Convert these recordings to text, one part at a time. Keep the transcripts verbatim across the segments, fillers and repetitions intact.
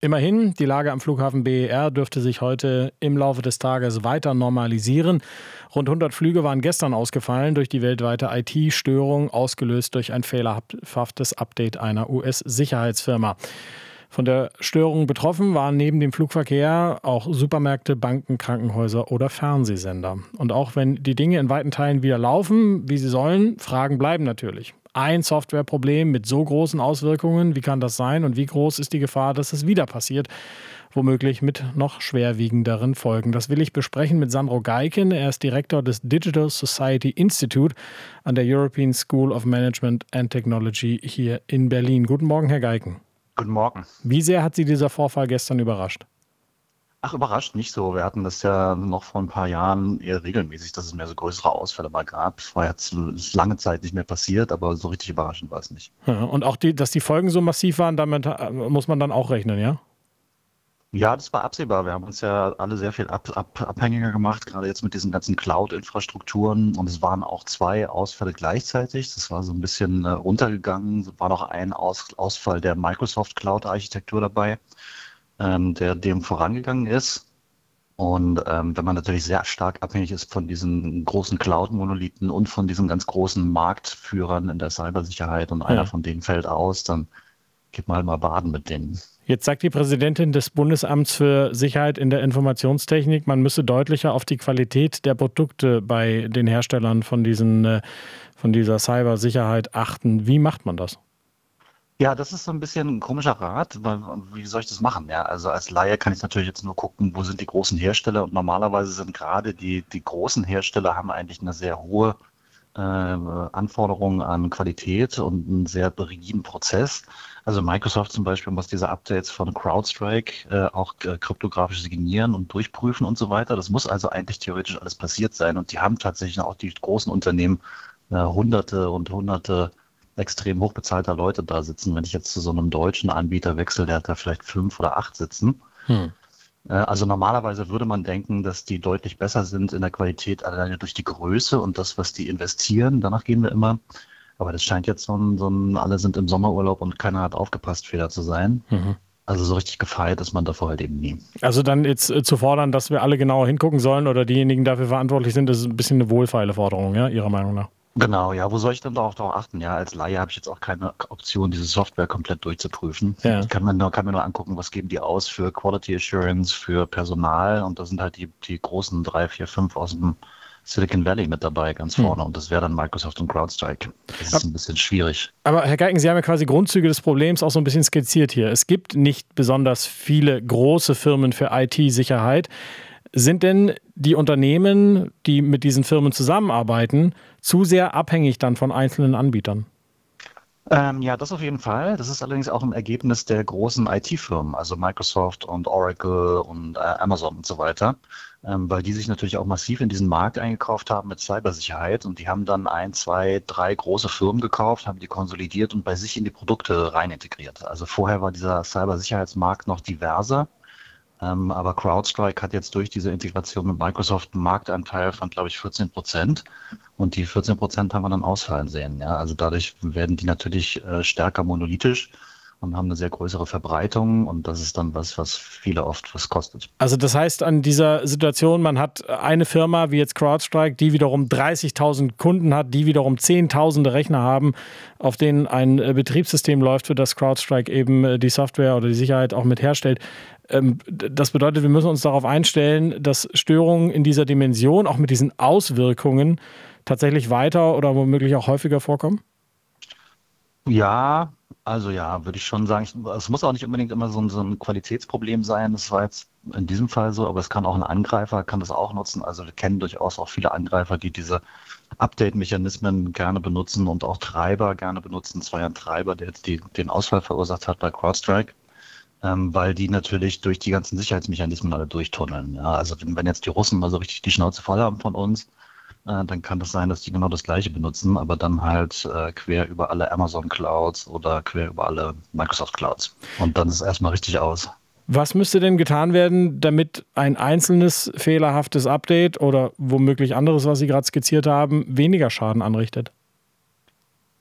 Immerhin, die Lage am Flughafen B E R dürfte sich heute im Laufe des Tages weiter normalisieren. Rund hundert Flüge waren gestern ausgefallen durch die weltweite I T-Störung, ausgelöst durch ein fehlerhaftes Update einer U S-Sicherheitsfirma. Von der Störung betroffen waren neben dem Flugverkehr auch Supermärkte, Banken, Krankenhäuser oder Fernsehsender. Und auch wenn die Dinge in weiten Teilen wieder laufen, wie sie sollen, Fragen bleiben natürlich. Ein Softwareproblem mit so großen Auswirkungen, wie kann das sein und wie groß ist die Gefahr, dass es wieder passiert? Womöglich mit noch schwerwiegenderen Folgen. Das will ich besprechen mit Sandro Geiken. Er ist Direktor des Digital Society Institute an der European School of Management and Technology hier in Berlin. Guten Morgen, Herr Geiken. Guten Morgen. Wie sehr hat Sie dieser Vorfall gestern überrascht? Ach, überrascht nicht so. Wir hatten das ja noch vor ein paar Jahren eher regelmäßig, dass es mehr so größere Ausfälle mal gab. Es war jetzt lange Zeit nicht mehr passiert, aber so richtig überraschend war es nicht. Ja, und auch, die, dass die Folgen so massiv waren, damit muss man dann auch rechnen, ja? Ja, das war absehbar. Wir haben uns ja alle sehr viel ab, ab, abhängiger gemacht, gerade jetzt mit diesen ganzen Cloud-Infrastrukturen. Und es waren auch zwei Ausfälle gleichzeitig. Das war so ein bisschen äh, runtergegangen. Es war noch ein Aus, Ausfall der Microsoft Cloud-Architektur dabei, ähm, der dem vorangegangen ist. Und ähm, wenn man natürlich sehr stark abhängig ist von diesen großen Cloud-Monolithen und von diesen ganz großen Marktführern in der Cybersicherheit und einer Ja. von denen fällt aus, dann geht man halt mal baden mit denen. Jetzt sagt die Präsidentin des Bundesamts für Sicherheit in der Informationstechnik, man müsse deutlicher auf die Qualität der Produkte bei den Herstellern von, diesen, äh, von dieser Cybersicherheit achten. Wie macht man das? Ja, das ist so ein bisschen ein komischer Rat, weil wie soll ich das machen? Ja, also als Laie kann ich natürlich jetzt nur gucken, wo sind die großen Hersteller, und normalerweise sind gerade die, die großen Hersteller haben eigentlich eine sehr hohe äh, Anforderung an Qualität und einen sehr rigiden Prozess. Also Microsoft zum Beispiel muss diese Updates von CrowdStrike äh, auch äh, kryptografisch signieren und durchprüfen und so weiter. Das muss also eigentlich theoretisch alles passiert sein, und die haben tatsächlich auch die großen Unternehmen äh, Hunderte und Hunderte extrem hochbezahlter Leute da sitzen. Wenn ich jetzt zu so einem deutschen Anbieter wechsle, der hat da vielleicht fünf oder acht sitzen. Hm. Äh, Also normalerweise würde man denken, dass die deutlich besser sind in der Qualität, alleine durch die Größe und das, was die investieren. Danach gehen wir immer. Aber das scheint jetzt so ein, so ein alle sind im Sommerurlaub und keiner hat aufgepasst, Fehler zu sein. Mhm. Also so richtig gefeiert ist man davor halt eben nie. Also dann jetzt äh, zu fordern, dass wir alle genauer hingucken sollen oder diejenigen dafür verantwortlich sind, das ist ein bisschen eine wohlfeile Forderung, ja, Ihrer Meinung nach? Genau, ja, wo soll ich denn darauf, darauf achten? Ja, als Laie habe ich jetzt auch keine Option, diese Software komplett durchzuprüfen. Ja. Ich kann mir nur, kann mir nur angucken, was geben die aus für Quality Assurance, für Personal, und da sind halt die, die großen drei, vier, fünf aus dem Silicon Valley mit dabei, ganz vorne, und das wäre dann Microsoft und CrowdStrike. Das ist ein bisschen schwierig. Aber Herr Geiken, Sie haben ja quasi Grundzüge des Problems auch so ein bisschen skizziert hier. Es gibt nicht besonders viele große Firmen für I T-Sicherheit. Sind denn die Unternehmen, die mit diesen Firmen zusammenarbeiten, zu sehr abhängig dann von einzelnen Anbietern? Ähm, ja, das auf jeden Fall. Das ist allerdings auch ein Ergebnis der großen I T-Firmen, also Microsoft und Oracle und äh, Amazon und so weiter, ähm, weil die sich natürlich auch massiv in diesen Markt eingekauft haben mit Cybersicherheit, und die haben dann ein, zwei, drei große Firmen gekauft, haben die konsolidiert und bei sich in die Produkte rein integriert. Also vorher war dieser Cybersicherheitsmarkt noch diverser. Ähm, aber CrowdStrike hat jetzt durch diese Integration mit Microsoft einen Marktanteil von, glaube ich, vierzehn Prozent. Und die vierzehn Prozent haben wir dann ausfallen sehen. Ja? Also dadurch werden die natürlich äh, stärker monolithisch und haben eine sehr größere Verbreitung. Und das ist dann was, was viele oft was kostet. Also das heißt, an dieser Situation, man hat eine Firma wie jetzt CrowdStrike, die wiederum dreißigtausend Kunden hat, die wiederum zehntausende Rechner haben, auf denen ein Betriebssystem läuft, für das CrowdStrike eben die Software oder die Sicherheit auch mit herstellt. Das bedeutet, wir müssen uns darauf einstellen, dass Störungen in dieser Dimension, auch mit diesen Auswirkungen, tatsächlich weiter oder womöglich auch häufiger vorkommen? Ja, also ja, würde ich schon sagen. Ich, es muss auch nicht unbedingt immer so ein, so ein Qualitätsproblem sein. Das war jetzt in diesem Fall so, aber es kann auch ein Angreifer, kann das auch nutzen. Also wir kennen durchaus auch viele Angreifer, die diese Update-Mechanismen gerne benutzen und auch Treiber gerne benutzen. Es war ja ein Treiber, der jetzt die, den Ausfall verursacht hat bei CrowdStrike. Ähm, weil die natürlich durch die ganzen Sicherheitsmechanismen alle durchtunneln. Ja, also wenn, wenn jetzt die Russen mal so richtig die Schnauze voll haben von uns, äh, dann kann das sein, dass die genau das Gleiche benutzen, aber dann halt äh, quer über alle Amazon Clouds oder quer über alle Microsoft Clouds. Und dann ist es erstmal richtig aus. Was müsste denn getan werden, damit ein einzelnes fehlerhaftes Update oder womöglich anderes, was Sie gerade skizziert haben, weniger Schaden anrichtet?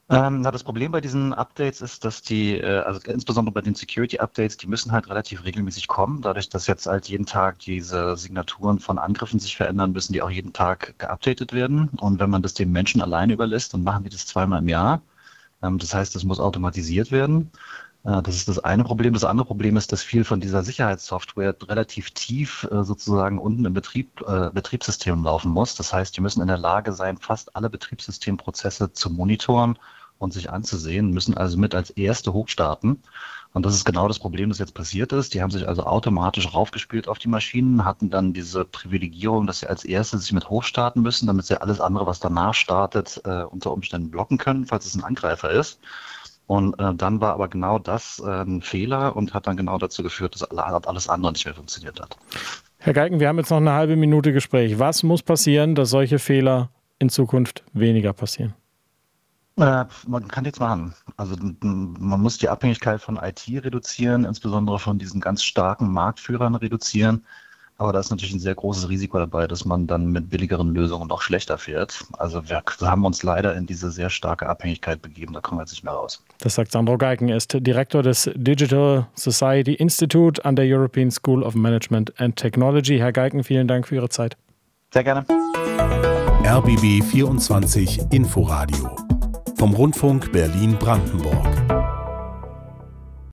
Ähm, na, das Problem bei diesen Updates ist, dass die, äh, also insbesondere bei den Security-Updates, die müssen halt relativ regelmäßig kommen. Dadurch, dass jetzt halt jeden Tag diese Signaturen von Angriffen sich verändern, müssen die auch jeden Tag geupdatet werden. Und wenn man das den Menschen alleine überlässt, dann machen die das zweimal im Jahr. Ähm, das heißt, das muss automatisiert werden. Äh, das ist das eine Problem. Das andere Problem ist, dass viel von dieser Sicherheitssoftware relativ tief äh, sozusagen unten im Betrieb, äh, Betriebssystem laufen muss. Das heißt, die müssen in der Lage sein, fast alle Betriebssystemprozesse zu monitoren und sich anzusehen, müssen also mit als erste hochstarten. Und das ist genau das Problem, das jetzt passiert ist. Die haben sich also automatisch raufgespielt auf die Maschinen, hatten dann diese Privilegierung, dass sie als erste sich mit hochstarten müssen, damit sie alles andere, was danach startet, äh, unter Umständen blocken können, falls es ein Angreifer ist. Und äh, dann war aber genau das äh, ein Fehler und hat dann genau dazu geführt, dass alles andere nicht mehr funktioniert hat. Herr Geiken, wir haben jetzt noch eine halbe Minute Gespräch. Was muss passieren, dass solche Fehler in Zukunft weniger passieren? Äh, man kann nichts machen. Also man muss die Abhängigkeit von I T reduzieren, insbesondere von diesen ganz starken Marktführern reduzieren. Aber da ist natürlich ein sehr großes Risiko dabei, dass man dann mit billigeren Lösungen noch schlechter fährt. Also wir haben uns leider in diese sehr starke Abhängigkeit begeben, da kommen wir jetzt nicht mehr raus. Das sagt Sandro Geiken, er ist Direktor des Digital Society Institute an der European School of Management and Technology. Herr Geiken, vielen Dank für Ihre Zeit. Sehr gerne. R B B vierundzwanzig Inforadio vom Rundfunk Berlin-Brandenburg.